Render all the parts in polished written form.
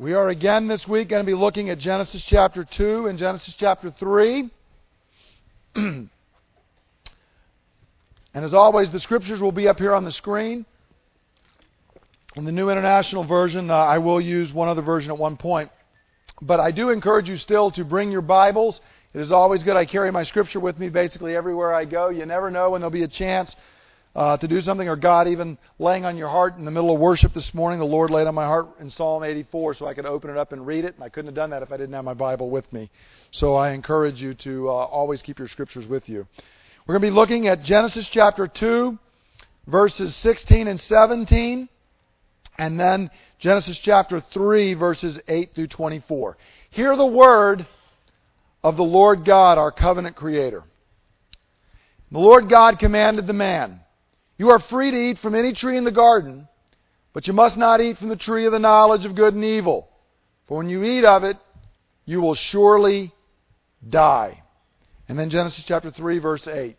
We are again this week going to be looking at Genesis chapter 2 and Genesis chapter 3. And as always, the scriptures will be up here on the screen. In the New International Version, I will use one other version at one point. But I do encourage you still to bring your Bibles. It is always good. I carry my scripture with me basically everywhere I go. You never know when there'll be a chance to do something, or God even laying on your heart in the middle of worship this morning. The Lord laid on my heart in Psalm 84 so I could open it up and read it. And I couldn't have done that if I didn't have my Bible with me. So I encourage you to always keep your scriptures with you. We're going to be looking at Genesis chapter 2, verses 16 and 17. And then Genesis chapter 3, verses 8 through 24. Hear the word of the Lord God, our covenant creator. The Lord God commanded the man, "You are free to eat from any tree in the garden, but you must not eat from the tree of the knowledge of good and evil. For when you eat of it, you will surely die." And then Genesis chapter 3, verse 8.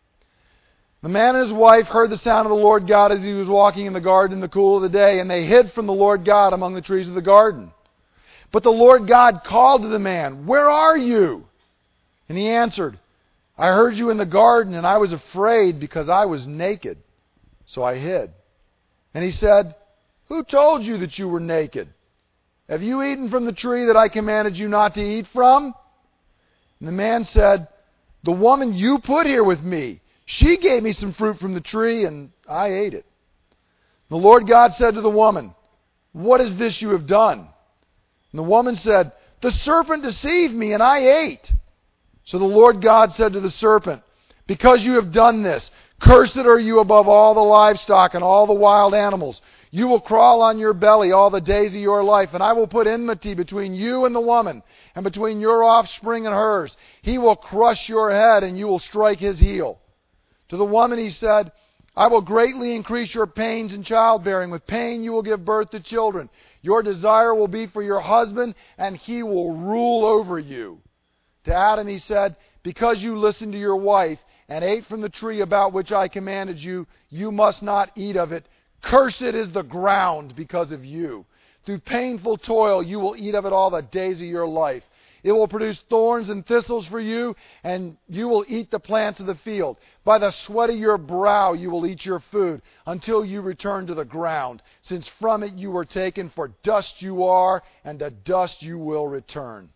The man and his wife heard the sound of the Lord God as he was walking in the garden in the cool of the day, and they hid from the Lord God among the trees of the garden. But the Lord God called to the man, "Where are you?" And he answered, "I heard you in the garden, and I was afraid because I was naked, so I hid." And he said, "Who told you that you were naked? Have you eaten from the tree that I commanded you not to eat from?" And the man said, "The woman you put here with me, she gave me some fruit from the tree, and I ate it." The Lord God said to the woman, "What is this you have done?" And the woman said, "The serpent deceived me, and I ate." So the Lord God said to the serpent, "Because you have done this, cursed are you above all the livestock and all the wild animals. You will crawl on your belly all the days of your life, and I will put enmity between you and the woman, and between your offspring and hers. He will crush your head, and you will strike his heel." To the woman he said, "I will greatly increase your pains in childbearing. With pain you will give birth to children. Your desire will be for your husband, and he will rule over you." To Adam he said, "Because you listened to your wife and ate from the tree about which I commanded you, you must not eat of it. Cursed is the ground because of you. Through painful toil you will eat of it all the days of your life. It will produce thorns and thistles for you, and you will eat the plants of the field. By the sweat of your brow you will eat your food until you return to the ground, since from it you were taken, for dust you are, and to dust you will return."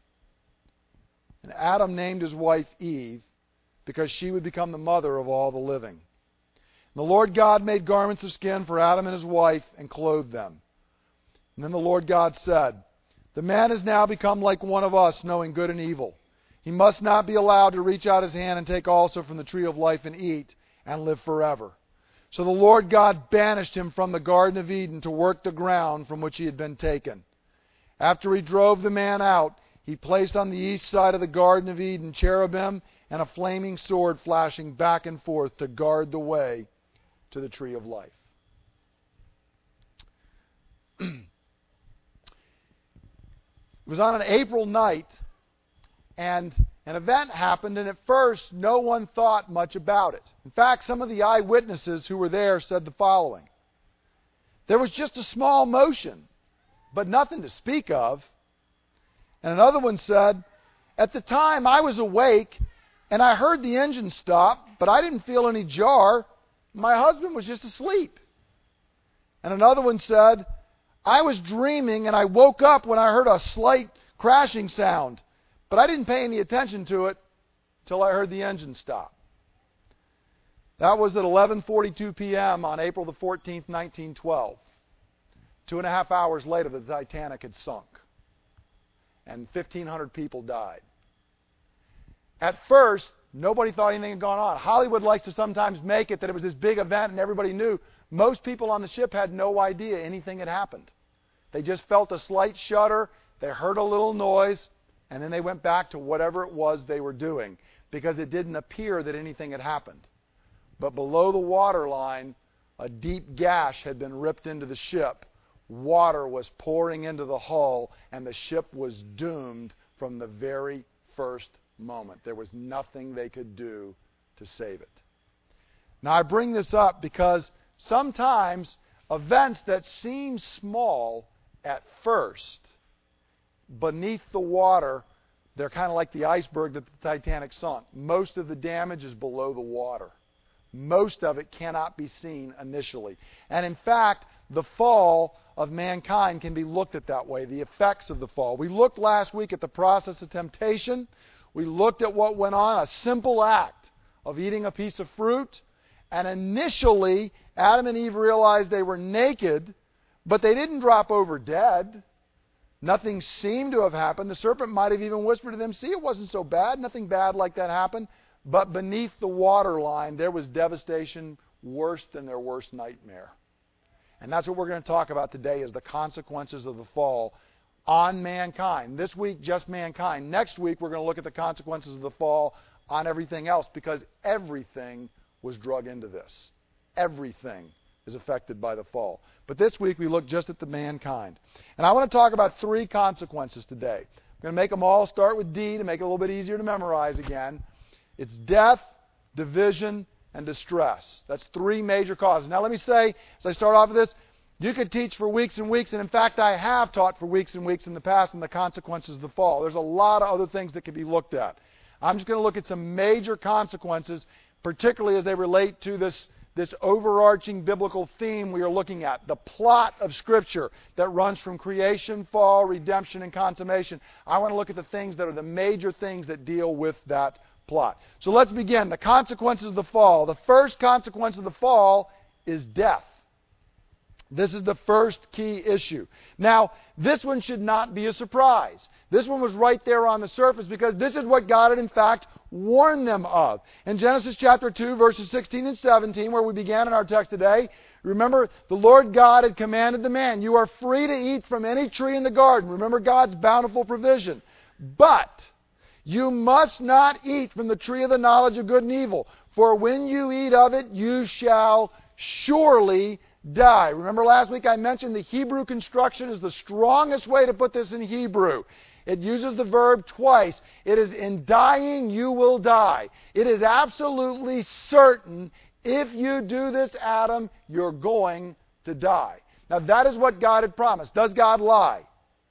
And Adam named his wife Eve, because she would become the mother of all the living. And the Lord God made garments of skin for Adam and his wife, and clothed them. And then the Lord God said, "The man has now become like one of us, knowing good and evil. He must not be allowed to reach out his hand and take also from the tree of life and eat, and live forever." So the Lord God banished him from the Garden of Eden to work the ground from which he had been taken. After he drove the man out, he placed on the east side of the Garden of Eden cherubim and a flaming sword flashing back and forth to guard the way to the tree of life. It was on an April night, and an event happened, and at first no one thought much about it. In fact, some of the eyewitnesses who were there said the following: "There was just a small motion, but nothing to speak of." And another one said, "At the time I was awake, and I heard the engine stop, but I didn't feel any jar. My husband was just asleep." And another one said, "I was dreaming, and I woke up when I heard a slight crashing sound, but I didn't pay any attention to it until I heard the engine stop." That was at 11:42 p.m. on April the 14th, 1912. 2.5 hours later, the Titanic had sunk, and 1,500 people died. At first, nobody thought anything had gone on. Hollywood likes to sometimes make it that it was this big event and everybody knew. Most people on the ship had no idea anything had happened. They just felt a slight shudder, they heard a little noise, and then they went back to whatever it was they were doing, because it didn't appear that anything had happened. But below the waterline, a deep gash had been ripped into the ship. Water was pouring into the hull, and the ship was doomed from the very first moment. There was nothing they could do to save it. Now, I bring this up because sometimes events that seem small at first beneath the water, they're kind of like the iceberg that the Titanic sunk. Most of the damage is below the water. Most of it cannot be seen initially. And in fact, the fall of mankind can be looked at that way, the effects of the fall. We looked last week at the process of temptation. We looked at what went on, a simple act of eating a piece of fruit. And initially, Adam and Eve realized they were naked, but they didn't drop over dead. Nothing seemed to have happened. The serpent might have even whispered to them, see, it wasn't so bad. Nothing bad like that happened. But beneath the waterline, there was devastation worse than their worst nightmare. And that's what we're going to talk about today, is the consequences of the fall on mankind. This week, just mankind. Next week, we're going to look at the consequences of the fall on everything else, because everything was drug into this. Everything is affected by the fall. But this week, we look just at the mankind. And I want to talk about 3 consequences today. I'm going to make them all start with D to make it a little bit easier to memorize again. It's death, division, and distress. That's 3 major causes. Now let me say, as I start off with this, you could teach for weeks and weeks, and in fact I have taught for weeks and weeks in the past on the consequences of the fall. There's a lot of other things that can be looked at. I'm just going to look at some major consequences, particularly as they relate to this overarching biblical theme we are looking at, the plot of Scripture that runs from creation, fall, redemption, and consummation. I want to look at the things that are the major things that deal with that plot. So let's begin. The consequences of the fall. The first consequence of the fall is death. This is the first key issue. Now, this one should not be a surprise. This one was right there on the surface, because this is what God had in fact warned them of. In Genesis chapter 2, verses 16 and 17, where we began in our text today, remember, the Lord God had commanded the man, you are free to eat from any tree in the garden. Remember God's bountiful provision. But you must not eat from the tree of the knowledge of good and evil, for when you eat of it, you shall surely die. Remember last week I mentioned the Hebrew construction is the strongest way to put this in Hebrew. It uses the verb twice. It is, in dying you will die. It is absolutely certain, if you do this, Adam, you're going to die. Now that is what God had promised. Does God lie?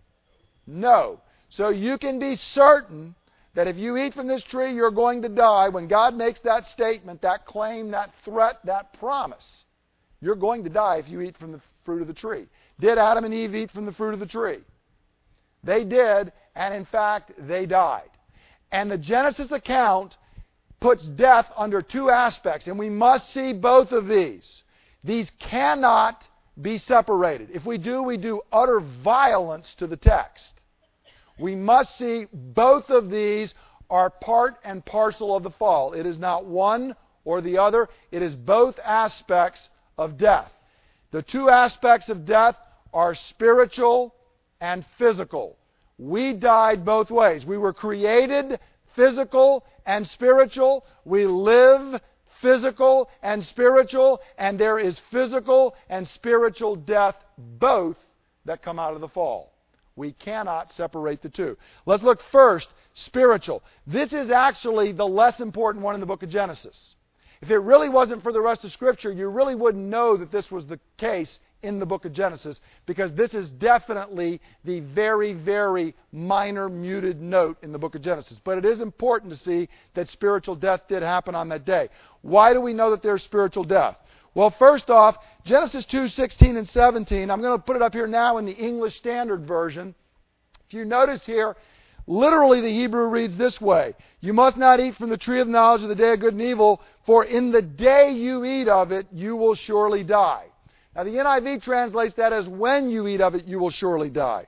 No. So you can be certain that if you eat from this tree, you're going to die. When God makes that statement, that claim, that threat, that promise, you're going to die if you eat from the fruit of the tree. Did Adam and Eve eat from the fruit of the tree? They did, and in fact, they died. And the Genesis account puts death under 2 aspects, and we must see both of these. These cannot be separated. If we do utter violence to the text. We must see both of these are part and parcel of the fall. It is not one or the other. It is both aspects of death. The 2 aspects of death are spiritual and physical. We died both ways. We were created physical and spiritual. We live physical and spiritual. And there is physical and spiritual death, both that come out of the fall. We cannot separate the 2. Let's look first, spiritual. This is actually the less important one in the book of Genesis. If it really wasn't for the rest of Scripture, you really wouldn't know that this was the case in the book of Genesis, because this is definitely the very, very minor muted note in the book of Genesis. But it is important to see that spiritual death did happen on that day. Why do we know that there's spiritual death? Well, first off, Genesis 2:16 and 17, I'm going to put it up here now in the English Standard Version. If you notice here, literally the Hebrew reads this way: you must not eat from the tree of the knowledge of the day of good and evil, for in the day you eat of it, you will surely die. Now the NIV translates that as when you eat of it, you will surely die.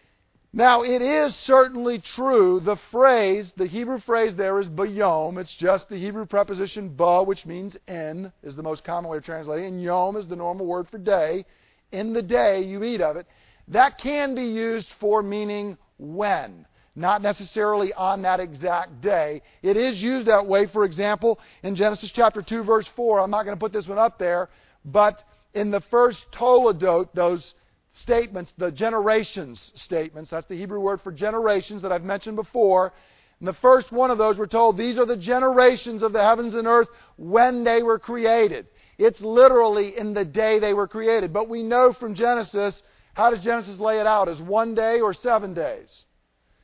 Now it is certainly true, the Hebrew phrase there is bayom. It's just the Hebrew preposition ba, which means in, is the most common way of translating it, and yom is the normal word for day. In the day you eat of it. That can be used for meaning when, not necessarily on that exact day. It is used that way, for example, in Genesis chapter 2, verse 4. I'm not going to put this one up there, but in the first Toledot, those statements, the generations statements, that's the Hebrew word for generations that I've mentioned before. In the first one of those, we're told these are the generations of the heavens and earth when they were created. It's literally in the day they were created. But we know from Genesis, how does Genesis lay it out? As 1 day or 7 days?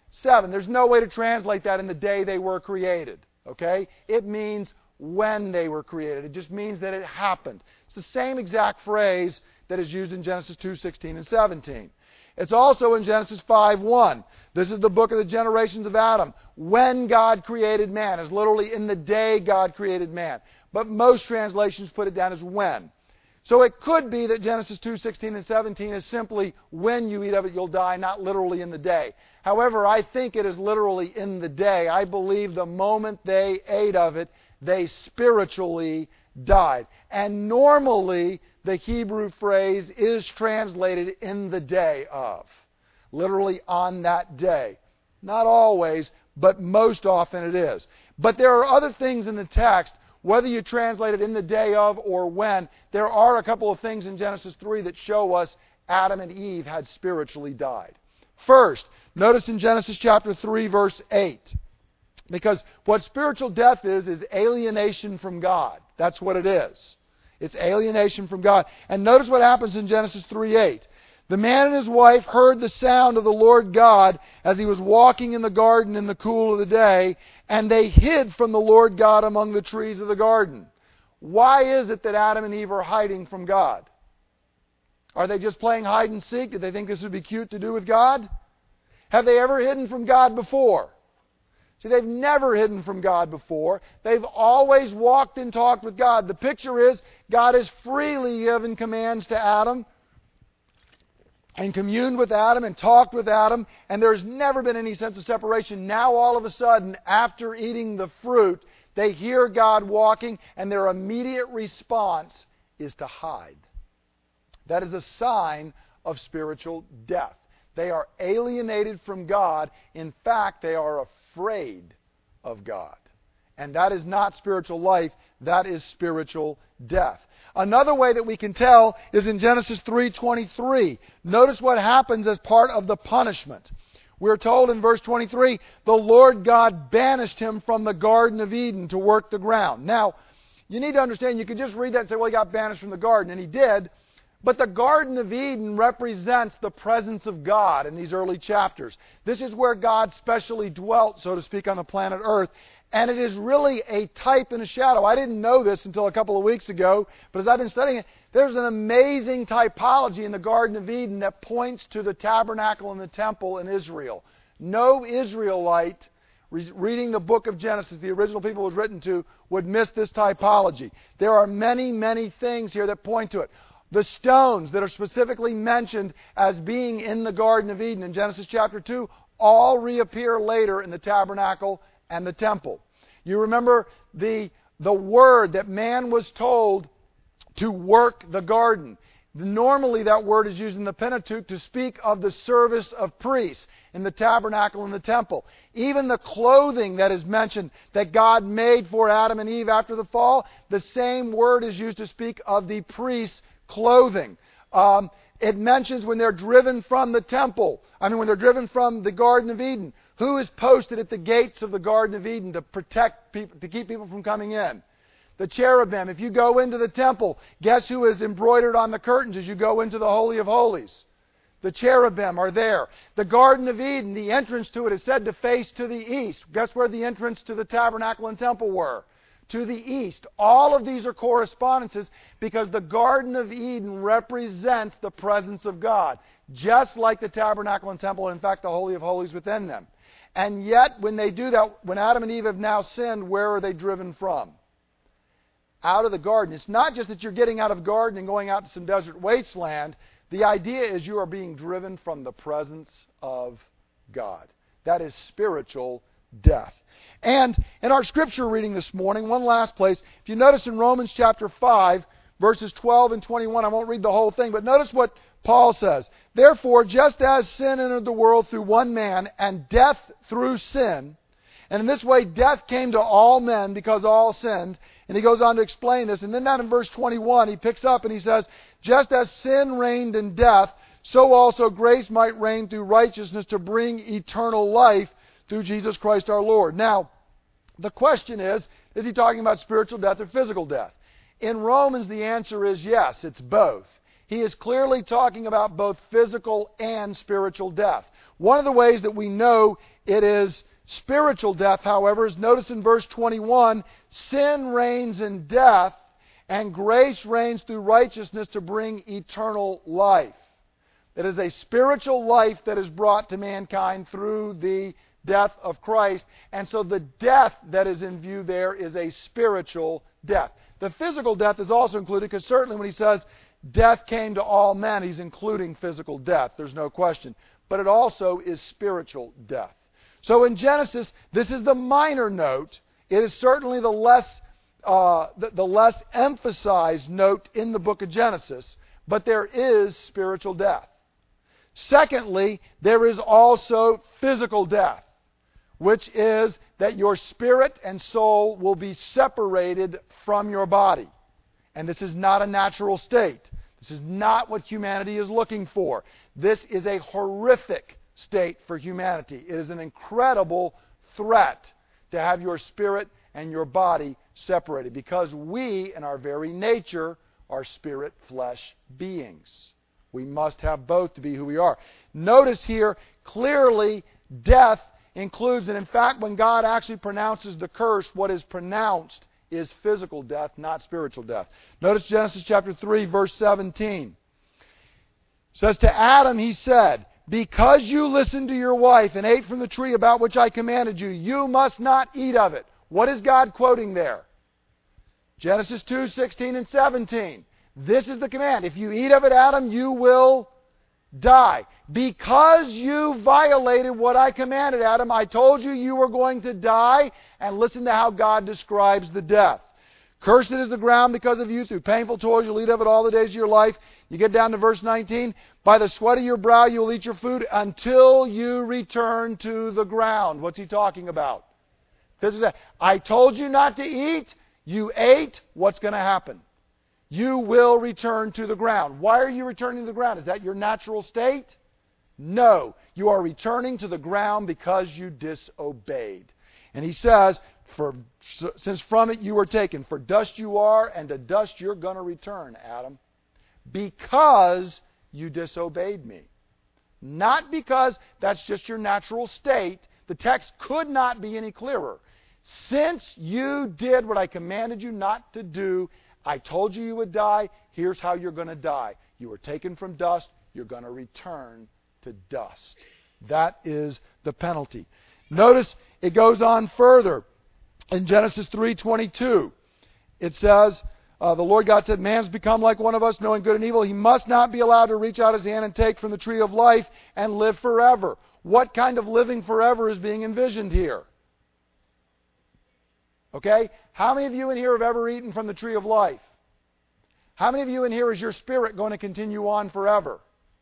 7. There's no way to translate that in the day they were created. Okay? It means when they were created. It just means that it happened. It's the same exact phrase that is used in Genesis 2:16 and 17. It's also in Genesis 5:1. This is the book of the generations of Adam. When God created man, is literally in the day God created man. But most translations put it down as when. So it could be that Genesis 2:16 and 17 is simply when you eat of it you'll die, not literally in the day. However, I think it is literally in the day. I believe the moment they ate of it, they spiritually died. And normally, the Hebrew phrase is translated in the day of. Literally on that day. Not always, but most often it is. But there are other things in the text, whether you translate it in the day of or when, there are a couple of things in Genesis 3 that show us Adam and Eve had spiritually died. First, notice in Genesis chapter 3, verse 8. Because what spiritual death is alienation from God. That's what it is. It's alienation from God. And notice what happens in Genesis 3:8. The man and his wife heard the sound of the Lord God as he was walking in the garden in the cool of the day, and they hid from the Lord God among the trees of the garden. Why is it that Adam and Eve are hiding from God? Are they just playing hide and seek? Did they think this would be cute to do with God? Have they ever hidden from God before? See, they've never hidden from God before. They've always walked and talked with God. The picture is God has freely given commands to Adam and communed with Adam and talked with Adam, and there's never been any sense of separation. Now, all of a sudden, after eating the fruit, they hear God walking, and their immediate response is to hide. That is a sign of spiritual death. They are alienated from God. In fact, they are afraid of God. And that is not spiritual life, that is spiritual death. Another way that we can tell is in Genesis 3:23. Notice what happens as part of the punishment. We're told in verse 23, the Lord God banished him from the Garden of Eden to work the ground. Now, you need to understand, you could just read that and say, well, he got banished from the garden, and he did. But the Garden of Eden represents the presence of God in these early chapters. This is where God specially dwelt, so to speak, on the planet Earth. And it is really a type and a shadow. I didn't know this until a couple of weeks ago, but as I've been studying it, there's an amazing typology in the Garden of Eden that points to the tabernacle and the temple in Israel. No Israelite reading the book of Genesis, the original people it was written to, would miss this typology. There are many, many things here that point to it. The stones that are specifically mentioned as being in the Garden of Eden in Genesis chapter 2 all reappear later in the tabernacle and the temple. You remember the word that man was told to work the garden. Normally that word is used in the Pentateuch to speak of the service of priests in the tabernacle and the temple. Even the clothing that is mentioned that God made for Adam and Eve after the fall, the same word is used to speak of the priests' clothing. It mentions when they're driven from the temple, when they're driven from the Garden of Eden, who is posted at the gates of the Garden of Eden to protect people, to keep people from coming in? The cherubim. If you go into the temple, guess who is embroidered on the curtains as you go into the Holy of Holies? The cherubim are there. The Garden of Eden, the entrance to it is said to face to the east. Guess where the entrance to the tabernacle and temple were? To the east. All of these are correspondences because the Garden of Eden represents the presence of God, just like the tabernacle and temple, and in fact the Holy of Holies within them. And yet, when they do that, when Adam and Eve have now sinned, where are they driven from? Out of the garden. It's not just that you're getting out of the garden and going out to some desert wasteland. The idea is you are being driven from the presence of God. That is spiritual death. And in our scripture reading this morning, one last place, if you notice in Romans chapter 5, verses 12 and 21, I won't read the whole thing, but notice what Paul says. Therefore, just as sin entered the world through one man, and death through sin, and in this way death came to all men because all sinned. And he goes on to explain this. And then down in verse 21, he picks up and he says, just as sin reigned in death, so also grace might reign through righteousness to bring eternal life through Jesus Christ our Lord. Now, the question is he talking about spiritual death or physical death? In Romans, the answer is yes, it's both. He is clearly talking about both physical and spiritual death. One of the ways that we know it is spiritual death, however, is notice in verse 21, sin reigns in death, and grace reigns through righteousness to bring eternal life. It is a spiritual life that is brought to mankind through the death of Christ. And so the death that is in view there is a spiritual death. The physical death is also included, because certainly when he says death came to all men, he's including physical death. There's no question. But it also is spiritual death. So in Genesis, this is the minor note. It is certainly the less emphasized note in the book of Genesis, but there is spiritual death. Secondly, there is also physical death, which is that your spirit and soul will be separated from your body. And this is not a natural state. This is not what humanity is looking for. This is a horrific state for humanity. It is an incredible threat to have your spirit and your body separated, because we, in our very nature, are spirit-flesh beings. We must have both to be who we are. Notice here, clearly, death includes, and in fact, when God actually pronounces the curse, what is pronounced is physical death, not spiritual death. Notice Genesis chapter 3, verse 17. It says, to Adam he said, because you listened to your wife and ate from the tree about which I commanded you, you must not eat of it. What is God quoting there? Genesis 2, 16 and 17. This is the command. If you eat of it, Adam, you will die. Because you violated what I commanded, Adam, I told you you were going to die. And listen to how God describes the death. Cursed is the ground because of you. Through painful toils you'll eat of it all the days of your life. You get down to verse 19. By the sweat of your brow you will eat your food until you return to the ground. What's he talking about? I told you not to eat. You ate. What's going to happen? You will return to the ground. Why are you returning to the ground? Is that your natural state? No. You are returning to the ground because you disobeyed. And he says, since from it you were taken, for dust you are, and to dust you're going to return, Adam, because you disobeyed me. Not because that's just your natural state. The text could not be any clearer. Since you did what I commanded you not to do, I told you you would die. Here's how you're going to die. You were taken from dust. You're going to return to dust. That is the penalty. Notice it goes on further. In Genesis 3:22, it says, the Lord God said, man's become like one of us, knowing good and evil. He must not be allowed to reach out his hand and take from the tree of life and live forever. What kind of living forever is being envisioned here? Okay? How many of you in here have ever eaten from the tree of life? How many of you in here is your spirit going to continue on forever?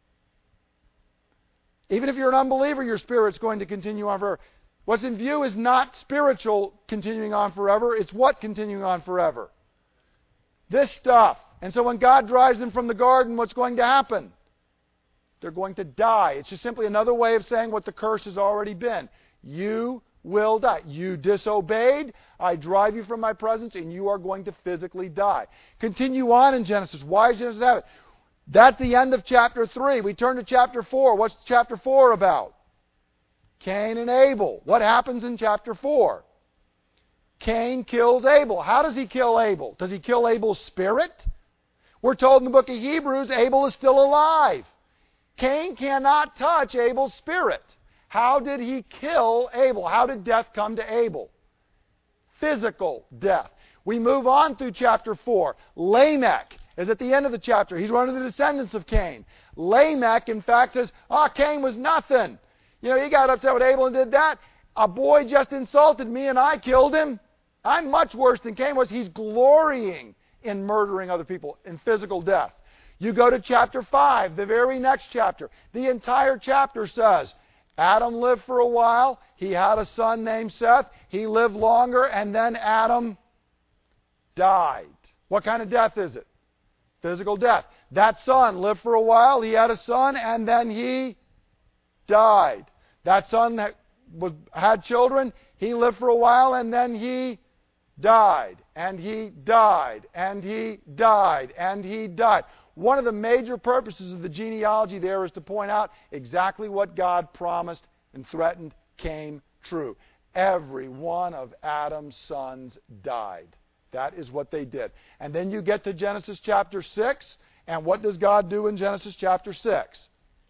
Even if you're an unbeliever, your spirit's going to continue on forever. What's in view is not spiritual continuing on forever. It's what continuing on forever? This stuff. And so when God drives them from the garden, what's going to happen? They're going to die. It's just simply another way of saying what the curse has already been. You will die. You disobeyed. I drive you from my presence, and you are going to physically die. Continue on in Genesis. Why does Genesis have it? That's the end of chapter 3. We turn to chapter 4. What's chapter 4 about? Cain and Abel. What happens in chapter 4? Cain kills Abel. How does he kill Abel? Does he kill Abel's spirit? We're told in the book of Hebrews, Abel is still alive. Cain cannot touch Abel's spirit. How did he kill Abel? How did death come to Abel? Physical death. We move on through chapter 4. Lamech is at the end of the chapter. He's one of the descendants of Cain. Lamech, in fact, says, Cain was nothing. You know, he got upset with Abel and did that. A boy just insulted me and I killed him. I'm much worse than Cain was. He's glorying in murdering other people, in physical death. You go to chapter 5, the very next chapter. The entire chapter says, Adam lived for a while. He had a son named Seth. He lived longer, and then Adam died. What kind of death is it? Physical death. That son lived for a while. He had a son, and then he died. That son had children. He lived for a while, and then he died, and he died, and he died, and he died. One of the major purposes of the genealogy there is to point out exactly what God promised and threatened came true. Every one of Adam's sons died. That is what they did. And then you get to Genesis chapter 6, and what does God do in Genesis chapter 6?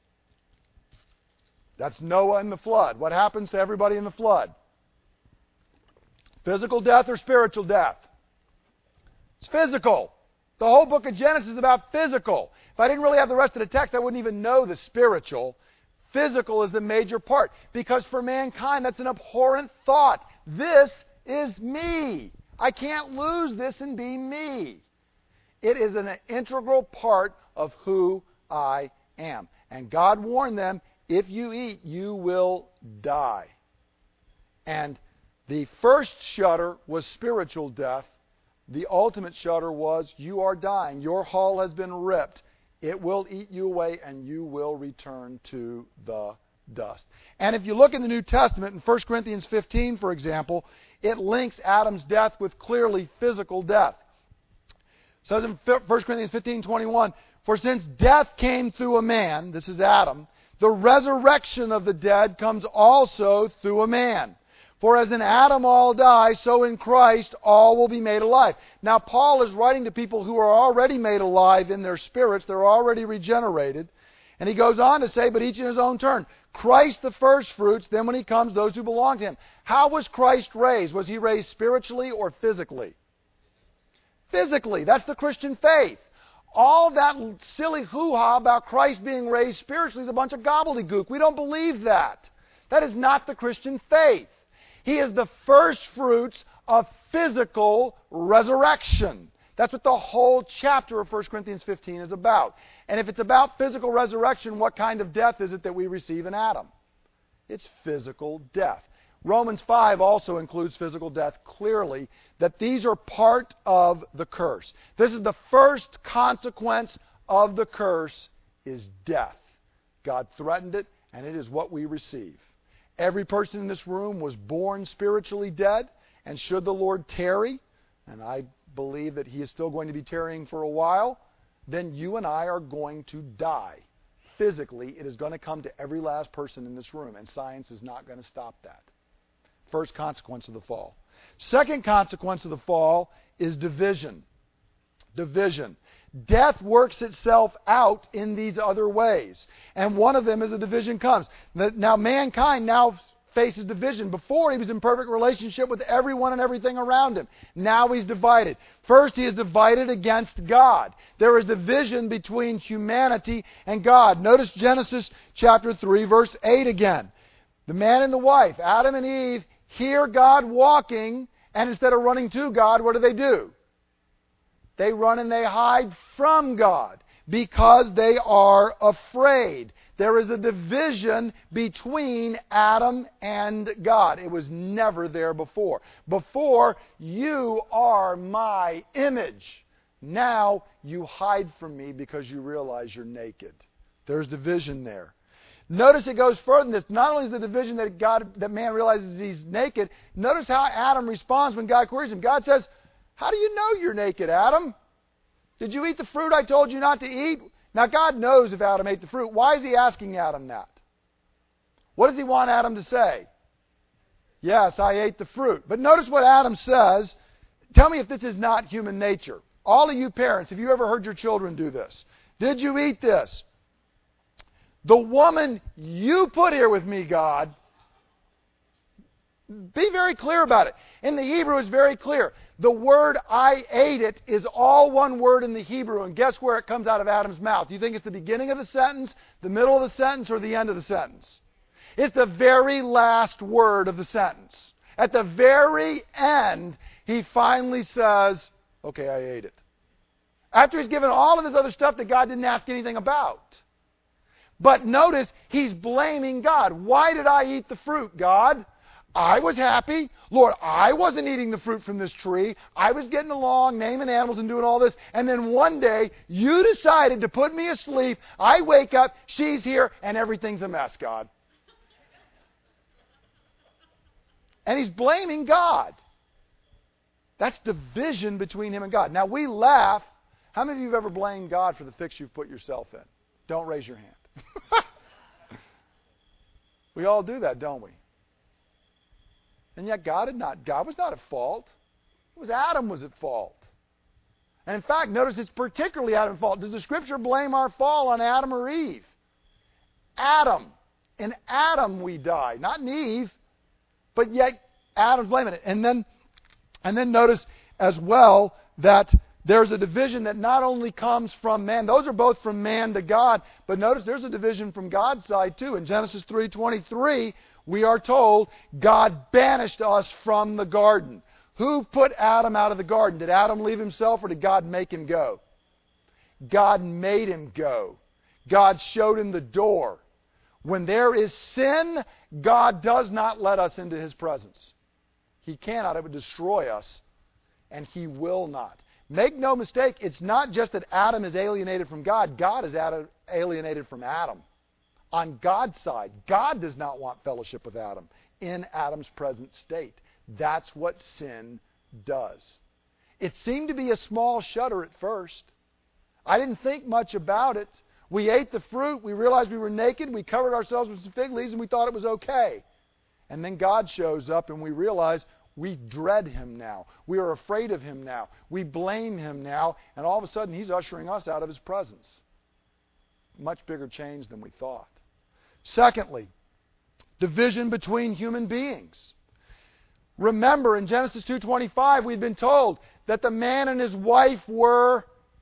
That's Noah and the flood. What happens to everybody in the flood? Physical death or spiritual death? It's physical. The whole book of Genesis is about physical. If I didn't really have the rest of the text, I wouldn't even know the spiritual. Physical is the major part. Because for mankind, that's an abhorrent thought. This is me. I can't lose this and be me. It is an integral part of who I am. And God warned them, if you eat, you will die. And the first shudder was spiritual death. The ultimate shudder was, you are dying. Your hull has been ripped. It will eat you away, and you will return to the dust. And if you look in the New Testament, in 1 Corinthians 15, for example, it links Adam's death with clearly physical death. It says in 1 Corinthians 15:21, for since death came through a man, this is Adam, the resurrection of the dead comes also through a man. For as in Adam all die, so in Christ all will be made alive. Now Paul is writing to people who are already made alive in their spirits. They're already regenerated. And he goes on to say, but each in his own turn. Christ the first fruits, then when he comes, those who belong to him. How was Christ raised? Was he raised spiritually or physically? Physically. That's the Christian faith. All that silly hoo-ha about Christ being raised spiritually is a bunch of gobbledygook. We don't believe that. That is not the Christian faith. He is the first fruits of physical resurrection. That's what the whole chapter of 1 Corinthians 15 is about. And if it's about physical resurrection, what kind of death is it that we receive in Adam? It's physical death. Romans 5 also includes physical death clearly, that these are part of the curse. This is the first consequence of the curse is death. God threatened it, and it is what we receive. Every person in this room was born spiritually dead, and should the Lord tarry, and I believe that He is still going to be tarrying for a while, then you and I are going to die. Physically, it is going to come to every last person in this room, and science is not going to stop that. First consequence of the fall. Second consequence of the fall is division. Division. Death works itself out in these other ways. And one of them is a division comes. Now mankind now faces division. Before he was in perfect relationship with everyone and everything around him. Now he's divided. First he is divided against God. There is division between humanity and God. Notice Genesis chapter 3 verse 8 again. The man and the wife, Adam and Eve, hear God walking, and instead of running to God, what do? They run and they hide from God because they are afraid. There is a division between Adam and God. It was never there before. Before, you are my image. Now you hide from me because you realize you're naked. There's division there. Notice it goes further than this. Not only is the division that man realizes he's naked, notice how Adam responds when God queries him. God says, how do you know you're naked, Adam? Did you eat the fruit I told you not to eat? Now God knows if Adam ate the fruit. Why is he asking Adam that? What does he want Adam to say? Yes, I ate the fruit. But notice what Adam says. Tell me if this is not human nature. All of you parents, have you ever heard your children do this? Did you eat this? The woman you put here with me, God. Be very clear about it. In the Hebrew, it's very clear. The word I ate it is all one word in the Hebrew. And guess where it comes out of Adam's mouth? Do you think it's the beginning of the sentence, the middle of the sentence, or the end of the sentence? It's the very last word of the sentence. At the very end, he finally says, okay, I ate it. After he's given all of this other stuff that God didn't ask anything about. But notice, he's blaming God. Why did I eat the fruit, God? I was happy. Lord, I wasn't eating the fruit from this tree. I was getting along, naming animals and doing all this. And then one day, you decided to put me asleep. I wake up, she's here, and everything's a mess, God. And he's blaming God. That's division between him and God. Now, we laugh. How many of you have ever blamed God for the fix you've put yourself in? Don't raise your hand. We all do that, don't we? And yet God was not at fault. It was Adam was at fault. And in fact, notice it's particularly Adam's fault. Does the Scripture blame our fall on Adam or Eve? Adam. In Adam we die, not in Eve. But yet Adam's blaming it. And then notice as well that there's a division that not only comes from man. Those are both from man to God. But notice there's a division from God's side too. In Genesis 3:23, we are told God banished us from the garden. Who put Adam out of the garden? Did Adam leave himself or did God make him go? God made him go. God showed him the door. When there is sin, God does not let us into His presence. He cannot. It would destroy us. And He will not. Make no mistake, it's not just that Adam is alienated from God. God is alienated from Adam. On God's side, God does not want fellowship with Adam in Adam's present state. That's what sin does. It seemed to be a small shudder at first. I didn't think much about it. We ate the fruit. We realized we were naked. We covered ourselves with some fig leaves and we thought it was okay. And then God shows up and we realize we dread Him now. We are afraid of Him now. We blame Him now. And all of a sudden He's ushering us out of His presence. Much bigger change than we thought. Secondly, division between human beings. Remember, in Genesis 2:25, we've been told that the man and his wife were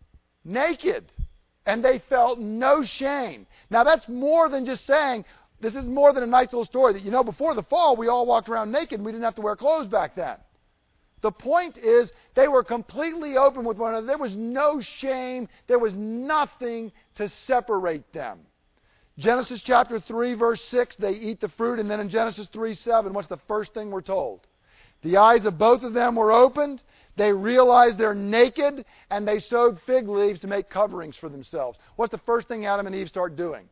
naked, and they felt no shame. Now, that's more than just saying, this is more than a nice little story that, before the fall, we all walked around naked and we didn't have to wear clothes back then. The point is, they were completely open with one another. There was no shame. There was nothing to separate them. Genesis chapter 3, verse 6, they eat the fruit. And then in Genesis 3:7, what's the first thing we're told? The eyes of both of them were opened. They realized they're naked, and they sewed fig leaves to make coverings for themselves. What's the first thing Adam and Eve start doing?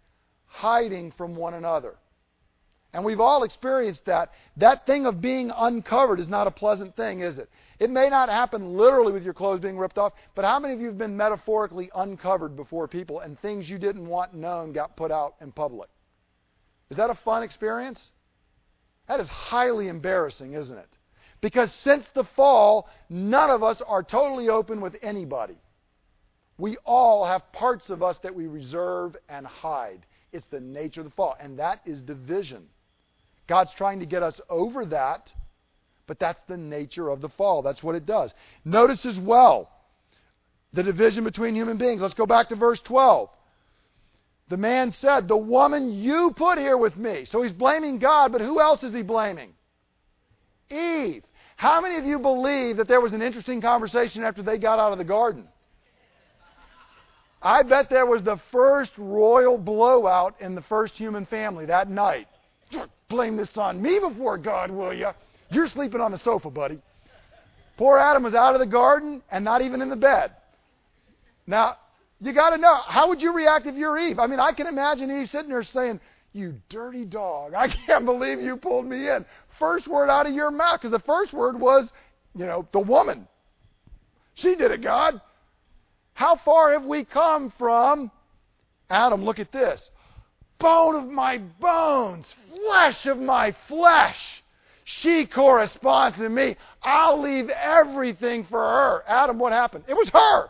Hiding from one another. And we've all experienced that. That thing of being uncovered is not a pleasant thing, is it? It may not happen literally with your clothes being ripped off, but how many of you have been metaphorically uncovered before people and things you didn't want known got put out in public? Is that a fun experience? That is highly embarrassing, isn't it? Because since the fall, none of us are totally open with anybody. We all have parts of us that we reserve and hide. It's the nature of the fall, and that is division. God's trying to get us over that, but that's the nature of the fall. That's what it does. Notice as well the division between human beings. Let's go back to verse 12. The man said, "The woman you put here with me." So he's blaming God, but who else is he blaming? Eve. How many of you believe that there was an interesting conversation after they got out of the garden? I bet there was the first royal blowout in the first human family that night. Blame this on me before God, will you? You're sleeping on the sofa, buddy. Poor Adam was out of the garden and not even in the bed. Now, you got to know, how would you react if you're Eve? I mean, I can imagine Eve sitting there saying, "You dirty dog, I can't believe you pulled me in." First word out of your mouth, because the first word was, the woman. She did it, God. How far have we come from Adam? Look at this. Bone of my bones, flesh of my flesh. She corresponds to me. I'll leave everything for her. Adam, what happened? It was her.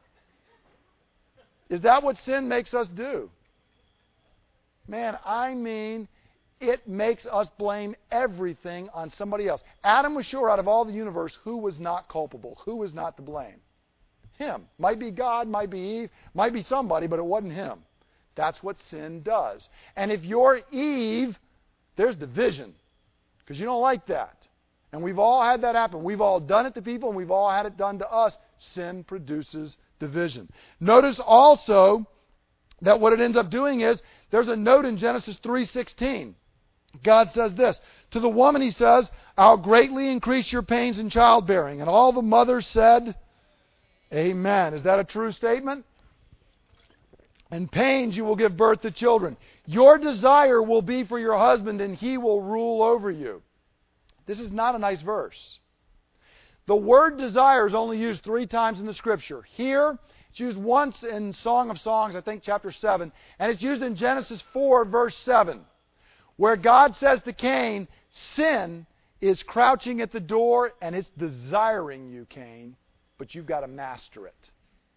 Is that what sin makes us do? Man, it makes us blame everything on somebody else. Adam was sure out of all the universe who was not culpable, who was not to blame. Him. Might be God, might be Eve, might be somebody, but it wasn't him. That's what sin does. And if you're Eve, there's division, because you don't like that. And we've all had that happen. We've all done it to people, and we've all had it done to us. Sin produces division. Notice also that what it ends up doing is, there's a note in Genesis 3:16. God says this, "To the woman," He says, "I'll greatly increase your pains in childbearing." And all the mothers said, Amen. Is that a true statement? "And pains you will give birth to children. Your desire will be for your husband, and he will rule over you." This is not a nice verse. The word desire is only used 3 times in the Scripture. Here, it's used once in Song of Songs, I think chapter 7, and it's used in Genesis 4, verse 7, where God says to Cain, sin is crouching at the door and it's desiring you, Cain, but you've got to master it.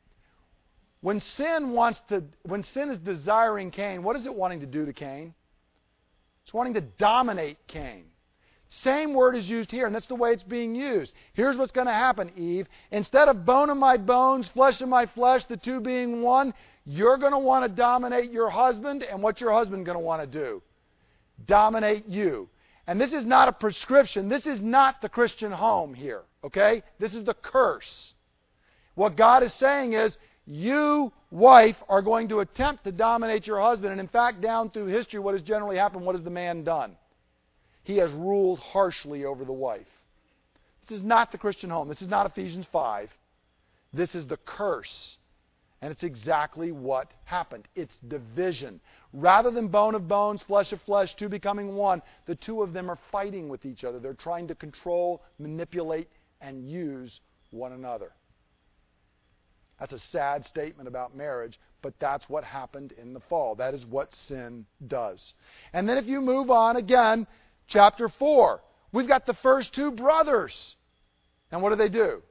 When sin is desiring Cain, what is it wanting to do to Cain? It's wanting to dominate Cain. Same word is used here, and that's the way it's being used. Here's what's going to happen, Eve. Instead of bone of my bones, flesh of my flesh, the two being one, you're going to want to dominate your husband, and what's your husband going to want to do? Dominate you. And this is not a prescription. This is not the Christian home here, okay? This is the curse. What God is saying is, you, wife, are going to attempt to dominate your husband. And in fact, down through history, what has generally happened, what has the man done? He has ruled harshly over the wife. This is not the Christian home. This is not Ephesians 5. This is the curse. And it's exactly what happened. It's division. Rather than bone of bones, flesh of flesh, two becoming one, the two of them are fighting with each other. They're trying to control, manipulate, and use one another. That's a sad statement about marriage, but that's what happened in the fall. That is what sin does. And then if you move on again, chapter 4, we've got the first 2 brothers. And what do?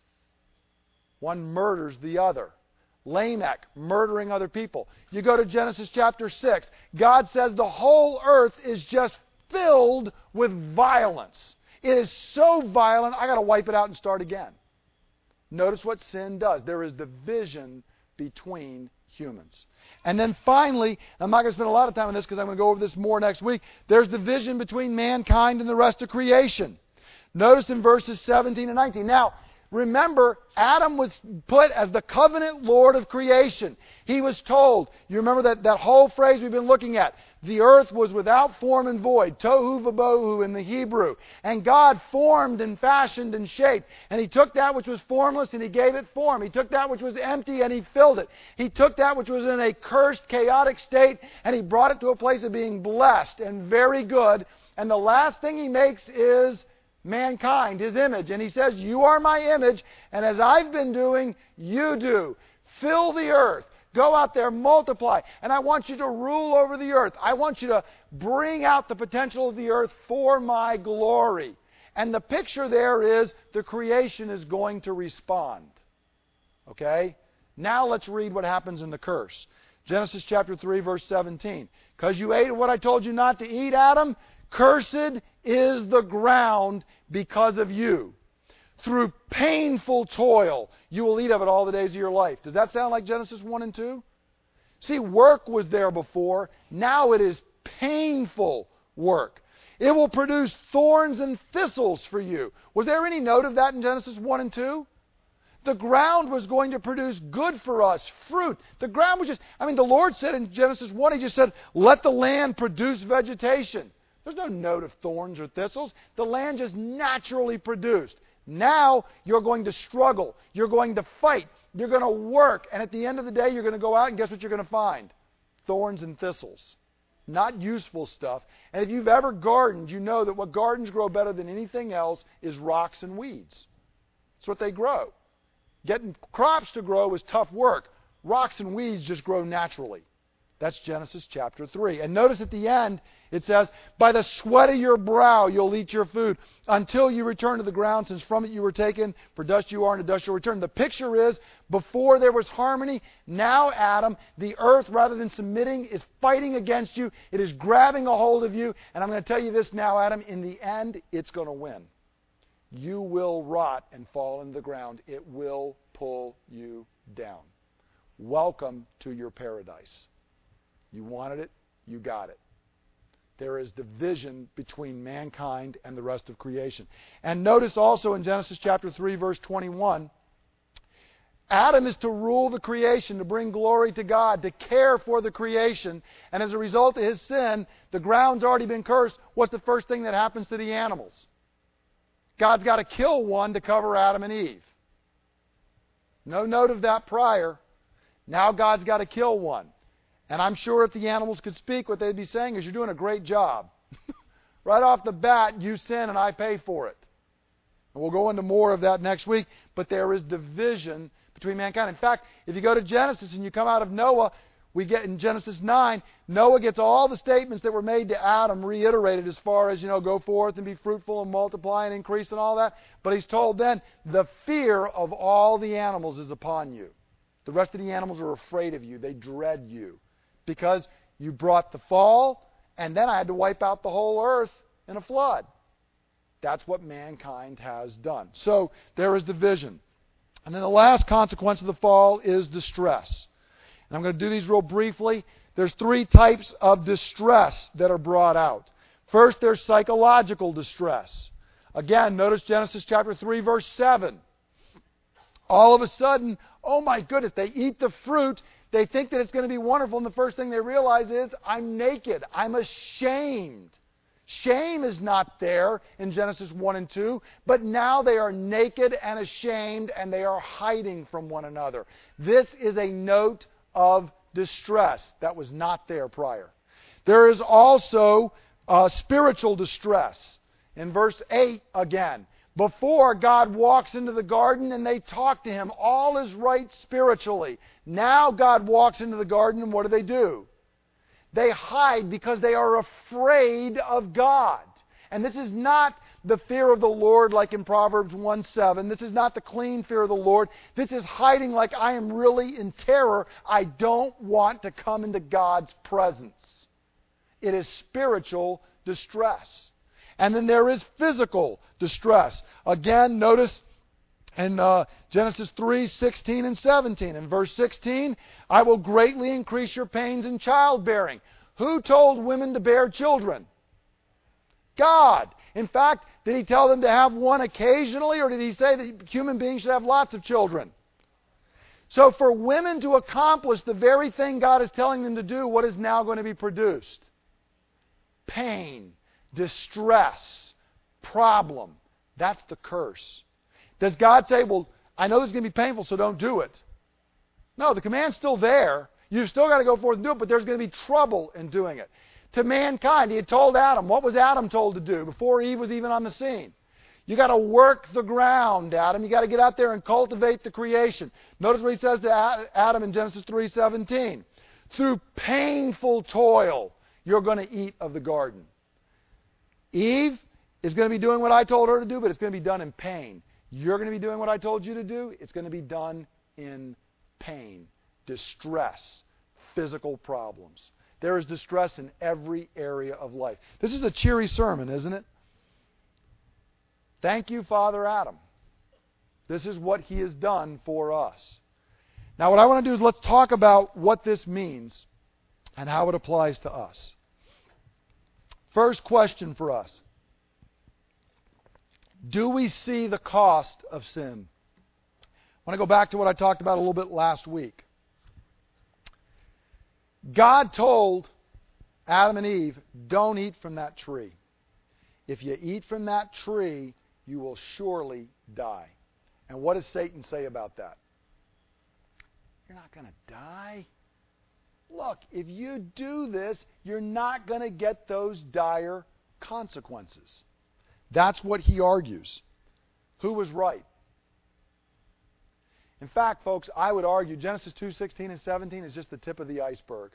One murders the other. Lamech murdering other people. You go to Genesis chapter 6. God says the whole earth is just filled with violence. It is so violent, I got to wipe it out and start again. Notice what sin does. There is division between humans. And then finally, I'm not going to spend a lot of time on this because I'm going to go over this more next week, there's division between mankind and the rest of creation. Notice in verses 17 and 19. Now, remember, Adam was put as the covenant Lord of creation. He was told, you remember that whole phrase we've been looking at, the earth was without form and void, tohu vabohu in the Hebrew. And God formed and fashioned and shaped. And He took that which was formless and He gave it form. He took that which was empty and He filled it. He took that which was in a cursed, chaotic state and He brought it to a place of being blessed and very good. And the last thing He makes is mankind, His image. And He says, you are my image, and as I've been doing, you do. Fill the earth. Go out there, multiply. And I want you to rule over the earth. I want you to bring out the potential of the earth for my glory. And the picture there is the creation is going to respond. Okay? Now let's read what happens in the curse. Genesis chapter 3, verse 17. Because you ate what I told you not to eat, Adam, cursed is the ground because of you. Through painful toil, you will eat of it all the days of your life. Does that sound like Genesis 1 and 2? See, work was there before. Now it is painful work. It will produce thorns and thistles for you. Was there any note of that in Genesis 1 and 2? The ground was going to produce good for us, fruit. The ground was just, the Lord said in Genesis 1, He just said, let the land produce vegetation. There's no note of thorns or thistles. The land just naturally produced. Now you're going to struggle. You're going to fight. You're going to work. And at the end of the day, you're going to go out and guess what you're going to find? Thorns and thistles. Not useful stuff. And if you've ever gardened, you know that what gardens grow better than anything else is rocks and weeds. That's what they grow. Getting crops to grow is tough work. Rocks and weeds just grow naturally. That's Genesis chapter 3. And notice at the end, it says, by the sweat of your brow you'll eat your food until you return to the ground, since from it you were taken. For dust you are, and to dust you'll return. The picture is, before there was harmony, now Adam, the earth, rather than submitting, is fighting against you. It is grabbing a hold of you. And I'm going to tell you this now, Adam, in the end, it's going to win. You will rot and fall into the ground. It will pull you down. Welcome to your paradise. You wanted it, you got it. There is division between mankind and the rest of creation. And notice also in Genesis chapter 3, verse 21, Adam is to rule the creation, to bring glory to God, to care for the creation. And as a result of his sin, the ground's already been cursed. What's the first thing that happens to the animals? God's got to kill one to cover Adam and Eve. No note of that prior. Now God's got to kill one. And I'm sure if the animals could speak, what they'd be saying is, you're doing a great job. Right off the bat, you sin and I pay for it. And we'll go into more of that next week. But there is division between mankind. In fact, if you go to Genesis and you come out of Noah, we get in Genesis 9, Noah gets all the statements that were made to Adam reiterated as far as, go forth and be fruitful and multiply and increase and all that. But he's told then, the fear of all the animals is upon you. The rest of the animals are afraid of you. They dread you. Because you brought the fall, and then I had to wipe out the whole earth in a flood. That's what mankind has done. So there is division. And then the last consequence of the fall is distress. And I'm going to do these real briefly. There's 3 types of distress that are brought out. First, there's psychological distress. Again, notice Genesis chapter 3, verse 7. All of a sudden, oh my goodness, they eat the fruit. They think that it's going to be wonderful, and the first thing they realize is, I'm naked. I'm ashamed. Shame is not there in Genesis 1 and 2, but now they are naked and ashamed, and they are hiding from one another. This is a note of distress that was not there prior. There is also spiritual distress. In verse 8 again, before God walks into the garden and they talk to him, all is right spiritually. Now God walks into the garden and what do? They hide because they are afraid of God. And this is not the fear of the Lord like in Proverbs 1:7. This is not the clean fear of the Lord. This is hiding like I am really in terror. I don't want to come into God's presence. It is spiritual distress. And then there is physical distress. Again, notice in Genesis 3:16 and 17. In verse 16, I will greatly increase your pains in childbearing. Who told women to bear children? God. In fact, did he tell them to have one occasionally, or did he say that human beings should have lots of children? So for women to accomplish the very thing God is telling them to do, what is now going to be produced? Pain, distress, problem. That's the curse. Does God say, well, I know this is going to be painful, so don't do it? No, the command's still there. You've still got to go forth and do it, but there's going to be trouble in doing it. To mankind, he had told Adam, what was Adam told to do before Eve was even on the scene? You got to work the ground, Adam. You got to get out there and cultivate the creation. Notice what he says to Adam in Genesis 3:17. Through painful toil, you're going to eat of the garden. Eve is going to be doing what I told her to do, but it's going to be done in pain. You're going to be doing what I told you to do. It's going to be done in pain, distress, physical problems. There is distress in every area of life. This is a cheery sermon, isn't it? Thank you, Father Adam. This is what he has done for us. Now, what I want to do is let's talk about what this means and how it applies to us. First question for us. Do we see the cost of sin? I want to go back to what I talked about a little bit last week. God told Adam and Eve, don't eat from that tree. If you eat from that tree, you will surely die. And what does Satan say about that? You're not going to die. Look, if you do this, you're not going to get those dire consequences. That's what he argues. Who was right? In fact, folks, I would argue Genesis 2:16 and 17 is just the tip of the iceberg.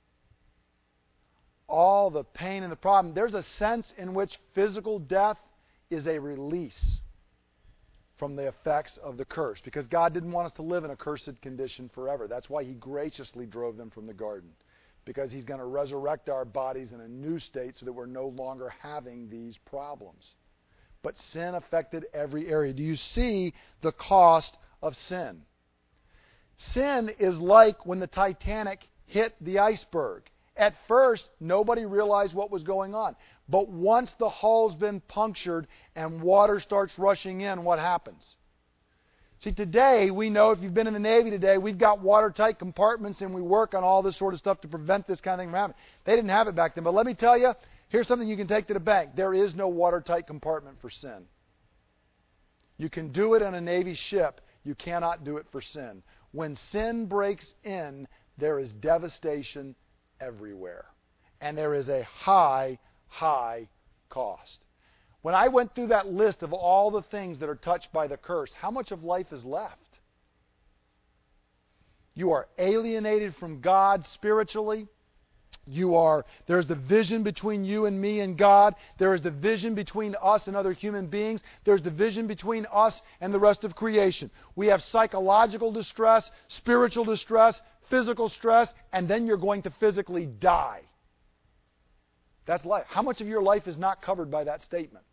All the pain and the problem. There's a sense in which physical death is a release from the effects of the curse, because God didn't want us to live in a cursed condition forever. That's why he graciously drove them from the garden, because he's going to resurrect our bodies in a new state so that we're no longer having these problems. But sin affected every area. Do you see the cost of sin? Sin is like when the Titanic hit the iceberg. At first, nobody realized what was going on. But once the hull's been punctured and water starts rushing in, what happens? See, today, we know, if you've been in the Navy today, we've got watertight compartments and we work on all this sort of stuff to prevent this kind of thing from happening. They didn't have it back then. But let me tell you, here's something you can take to the bank. There is no watertight compartment for sin. You can do it on a Navy ship. You cannot do it for sin. When sin breaks in, there is devastation everywhere. And there is a high, high cost. When I went through that list of all the things that are touched by the curse, how much of life is left? You are alienated from God spiritually. There's division between you and me and God. There is division between us and other human beings. There's division between us and the rest of creation. We have psychological distress, spiritual distress, physical stress, and then you're going to physically die. That's life. How much of your life is not covered by that statement?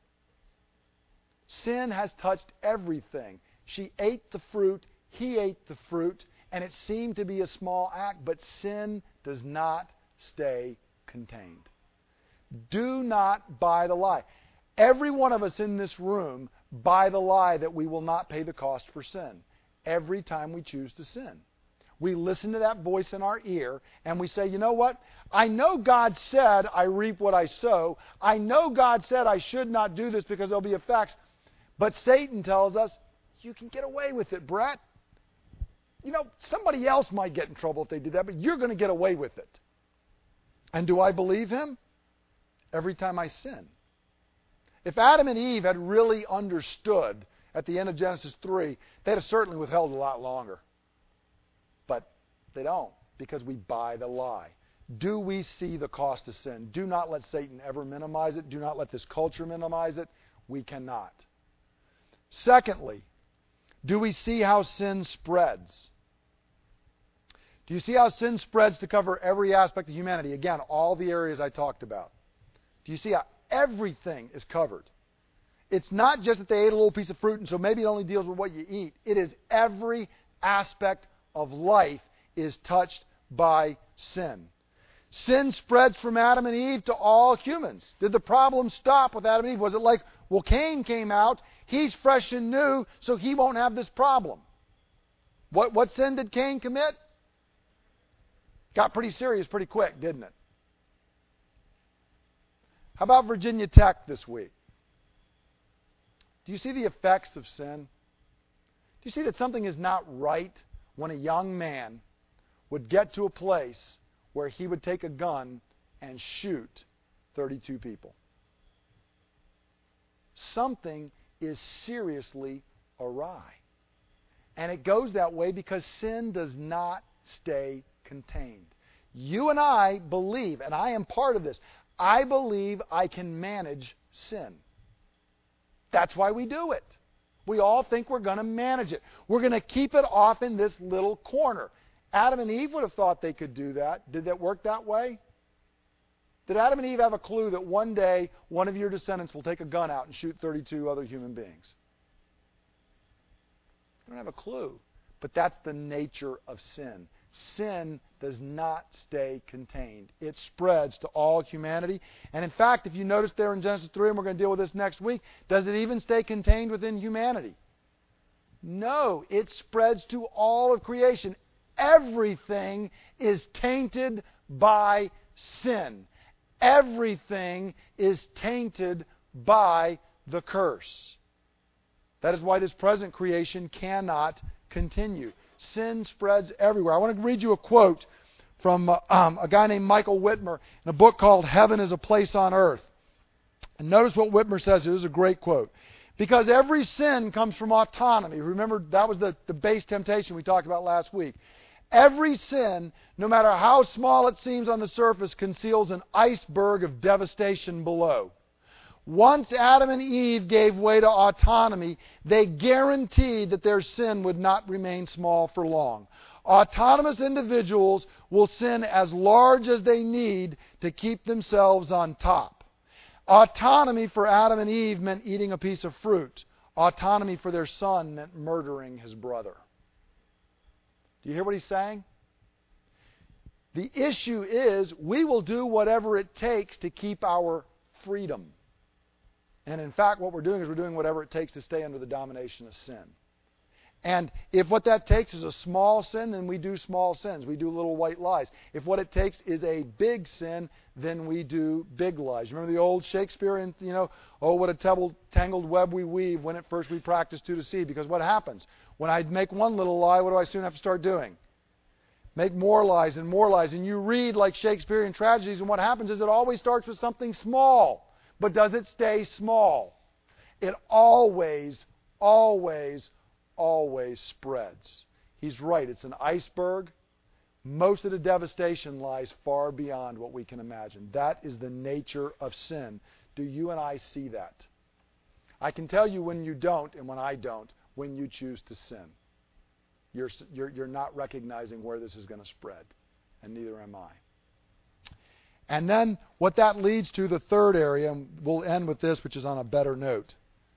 Sin has touched everything. She ate the fruit, he ate the fruit, and it seemed to be a small act, but sin does not stay contained. Do not buy the lie. Every one of us in this room buy the lie that we will not pay the cost for sin every time we choose to sin. We listen to that voice in our ear and we say, you know what? I know God said I reap what I sow. I know God said I should not do this because there'll be effects. But Satan tells us, you can get away with it, Brett. You know, somebody else might get in trouble if they did that, but you're going to get away with it. And do I believe him? Every time I sin. If Adam and Eve had really understood at the end of Genesis 3, they'd have certainly withheld a lot longer. But they don't, because we buy the lie. Do we see the cost of sin? Do not let Satan ever minimize it. Do not let this culture minimize it. We cannot. Secondly, do we see how sin spreads? Do you see how sin spreads to cover every aspect of humanity? Again, all the areas I talked about. Do you see how everything is covered? It's not just that they ate a little piece of fruit and so maybe it only deals with what you eat. It is every aspect of life is touched by sin. Sin spreads from Adam and Eve to all humans. Did the problem stop with Adam and Eve? Was it like, well, Cain came out, he's fresh and new, so he won't have this problem? What sin did Cain commit? Got pretty serious pretty quick, didn't it? How about Virginia Tech this week? Do you see the effects of sin? Do you see that something is not right when a young man would get to a place where he would take a gun and shoot 32 people? Something is seriously awry. And it goes that way because sin does not stay contained. You and I believe, and I am part of this, I believe I can manage sin. That's why we do it. We all think we're going to manage it. We're going to keep it off in this little corner. Adam and Eve would have thought they could do that. Did that work that way? Did Adam and Eve have a clue that one day one of your descendants will take a gun out and shoot 32 other human beings? They don't have a clue. But that's the nature of sin. Sin does not stay contained. It spreads to all humanity. And in fact, if you notice there in Genesis 3, and we're going to deal with this next week, does it even stay contained within humanity? No, it spreads to all of creation. Everything is tainted by sin. Everything is tainted by the curse. That is why this present creation cannot continue. Sin spreads everywhere. I want to read you a quote from a guy named Michael Whitmer in a book called Heaven is a Place on Earth. And notice what Whitmer says here. This is a great quote. Because every sin comes from autonomy. Remember, that was the base temptation we talked about last week. Every sin, no matter how small it seems on the surface, conceals an iceberg of devastation below. Once Adam and Eve gave way to autonomy, they guaranteed that their sin would not remain small for long. Autonomous individuals will sin as large as they need to keep themselves on top. Autonomy for Adam and Eve meant eating a piece of fruit. Autonomy for their son meant murdering his brother. Do you hear what he's saying? The issue is we will do whatever it takes to keep our freedom. And in fact, what we're doing is we're doing whatever it takes to stay under the domination of sin. And if what that takes is a small sin, then we do small sins. We do little white lies. If what it takes is a big sin, then we do big lies. Remember the old Shakespearean, oh, what a tangled web we weave when at first we practice to deceive. Because what happens? When I make one little lie, what do I soon have to start doing? Make more lies and more lies. And you read like Shakespearean tragedies, and what happens is it always starts with something small. But does it stay small? It always, always, always spreads. He's right. It's an iceberg. Most of the devastation lies far beyond what we can imagine. That is the nature of sin. Do you and I see that? I can tell you when you don't and when I don't, when you choose to sin. You're not recognizing where this is going to spread, and neither am I. And then what that leads to, the third area, and we'll end with this, which is on a better note.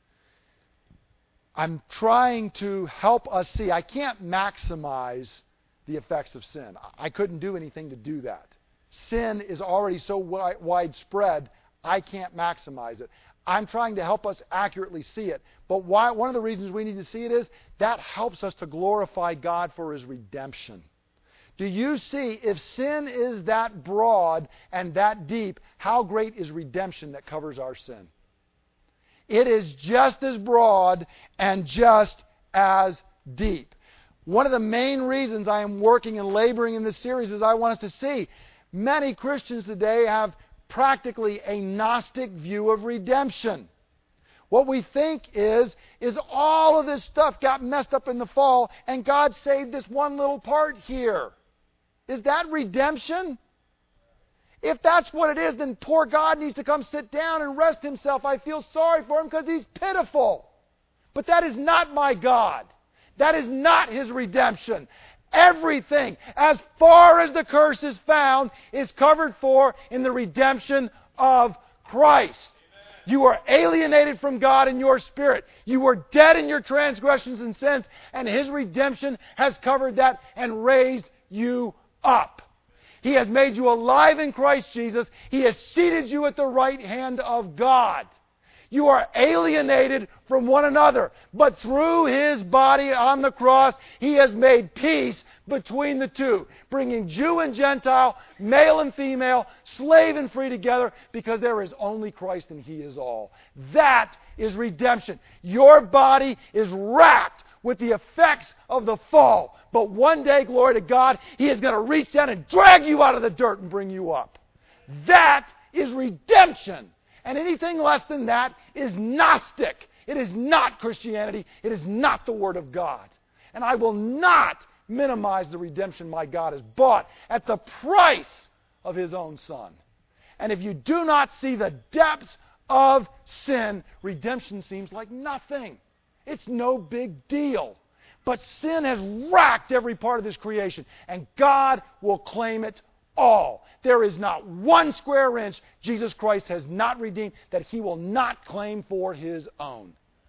I'm trying to help us see. I can't maximize the effects of sin. I couldn't do anything to do that. Sin is already so widespread, I can't maximize it. I'm trying to help us accurately see it. But one of the reasons we need to see it is that helps us to glorify God for His redemption. Do you see, if sin is that broad and that deep, how great is redemption that covers our sin? It is just as broad and just as deep. One of the main reasons I am working and laboring in this series is I want us to see many Christians today have practically a Gnostic view of redemption. What we think is all of this stuff got messed up in the fall and God saved this one little part here. Is that redemption? If that's what it is, then poor God needs to come sit down and rest Himself. I feel sorry for Him because He's pitiful. But that is not my God. That is not His redemption. Everything, as far as the curse is found, is covered for in the redemption of Christ. You are alienated from God in your spirit. You were dead in your transgressions and sins, and His redemption has covered that and raised you up. He has made you alive in Christ Jesus. He has seated you at the right hand of God. You are alienated from one another, but through His body on the cross, He has made peace between the two, bringing Jew and Gentile, male and female, slave and free together, because there is only Christ and He is all. That is redemption. Your body is racked with the effects of the fall, but one day, glory to God, He is going to reach down and drag you out of the dirt and bring you up. That is redemption. And anything less than that is Gnostic. It is not Christianity. It is not the Word of God. And I will not minimize the redemption my God has bought at the price of His own Son. And if you do not see the depths of sin, redemption seems like nothing. It's no big deal. But sin has racked every part of this creation, and God will claim it all. There is not one square inch Jesus Christ has not redeemed that He will not claim for His own.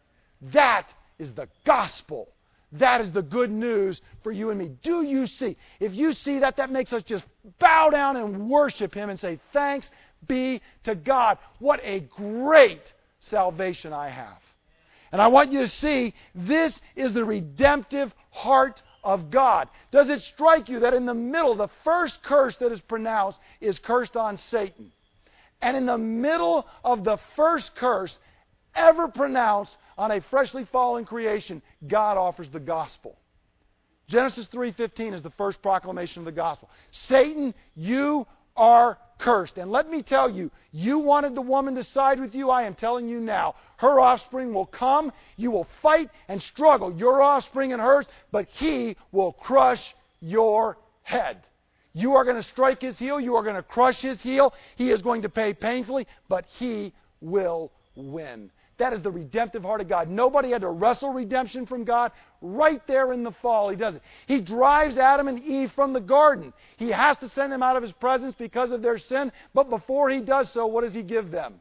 That is the gospel. That is the good news for you and me. Do you see? If you see that, that makes us just bow down and worship Him and say, thanks be to God. What a great salvation I have. And I want you to see, this is the redemptive heart of God. Does it strike you that in the middle, the first curse that is pronounced is cursed on Satan? And in the middle of the first curse ever pronounced on a freshly fallen creation, God offers the gospel. Genesis 3:15 is the first proclamation of the gospel. Satan, you are cursed. And let me tell you, you wanted the woman to side with you. I am telling you now, her offspring will come. You will fight and struggle, your offspring and hers, but he will crush your head. You are going to strike his heel. You are going to crush his heel. He is going to pay painfully, but he will win. That is the redemptive heart of God. Nobody had to wrestle redemption from God. Right there in the fall, He does it. He drives Adam and Eve from the garden. He has to send them out of His presence because of their sin. But before He does so, what does He give them?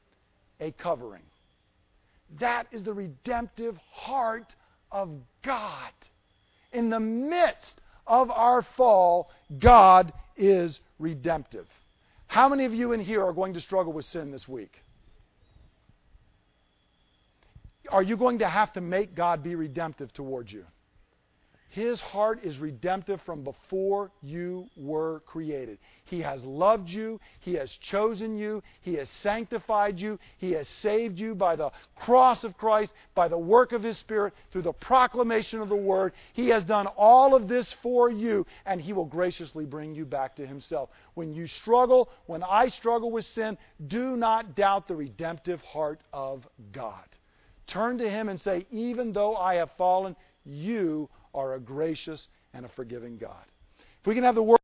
A covering. That is the redemptive heart of God. In the midst of our fall, God is redemptive. How many of you in here are going to struggle with sin this week? Are you going to have to make God be redemptive towards you? His heart is redemptive from before you were created. He has loved you. He has chosen you. He has sanctified you. He has saved you by the cross of Christ, by the work of His Spirit, through the proclamation of the Word. He has done all of this for you, and He will graciously bring you back to Himself. When you struggle, when I struggle with sin, do not doubt the redemptive heart of God. Turn to Him and say, even though I have fallen, you are a gracious and a forgiving God. If we can have the word